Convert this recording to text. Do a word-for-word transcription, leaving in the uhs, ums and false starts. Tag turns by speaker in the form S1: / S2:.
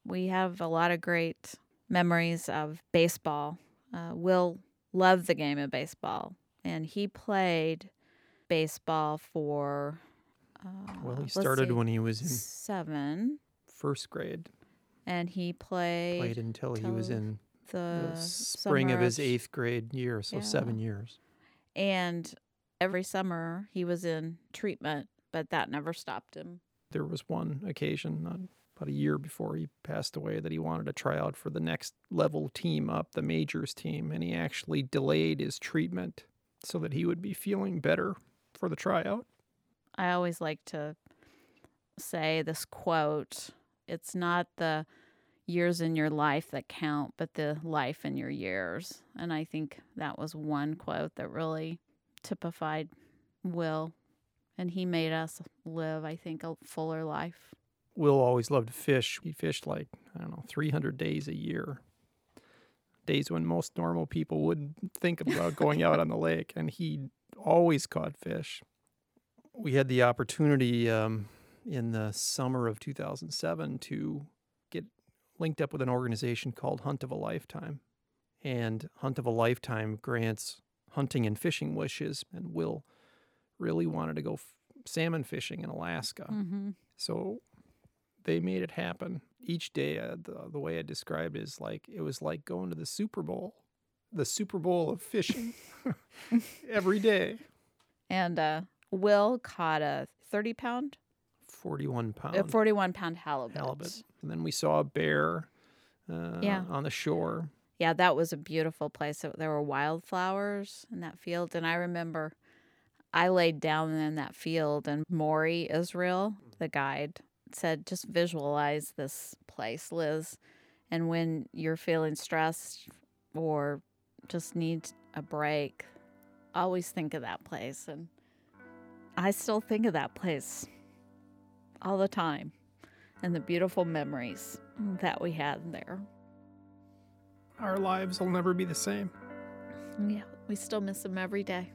S1: We have a lot of great memories of baseball. Uh, Will loved the game of baseball, and he played baseball for, uh,
S2: Well, he
S1: let's
S2: started
S1: see,
S2: when he was in
S1: seven,
S2: first grade.
S1: and he played,
S2: Played until he was
S1: till
S2: in
S1: the,
S2: the spring of
S1: summer
S2: his eighth grade year, so
S1: yeah.
S2: seven years.
S1: And every summer he was in treatment, but that never stopped him.
S2: There was one occasion, not about a year before he passed away, that he wanted to try out for the next level team up, the majors team, and he actually delayed his treatment so that he would be feeling better for the tryout.
S1: I always like to say this quote, it's not the years in your life that count, but the life in your years. And I think that was one quote that really typified Will. And he made us live, I think, a fuller life.
S2: Will always loved to fish. He fished like, I don't know, three hundred days a year. Days when most normal people wouldn't think about going out on the lake, and he always caught fish. We had the opportunity um, in the summer of two thousand seven to get linked up with an organization called Hunt of a Lifetime. And Hunt of a Lifetime grants hunting and fishing wishes, and Will really wanted to go f- salmon fishing in Alaska.
S1: Mm-hmm.
S2: So they made it happen. Each day, uh, the, the way I described it is like, it was like going to the Super Bowl, the Super Bowl of fishing every day.
S1: And uh, Will caught a thirty pound,
S2: forty-one pound
S1: a forty-one pound halibut.
S2: halibut. And then we saw a bear uh,
S1: Yeah.
S2: on the shore.
S1: Yeah, that was a beautiful place. There were wildflowers in that field. And I remember I laid down in that field, and Maury Israel, the guide, said, just visualize this place, Liz. And when you're feeling stressed or just need a break, always think of that place. And I still think of that place all the time and the beautiful memories that we had there.
S2: Our lives will never be the same.
S1: Yeah, we still miss them every day.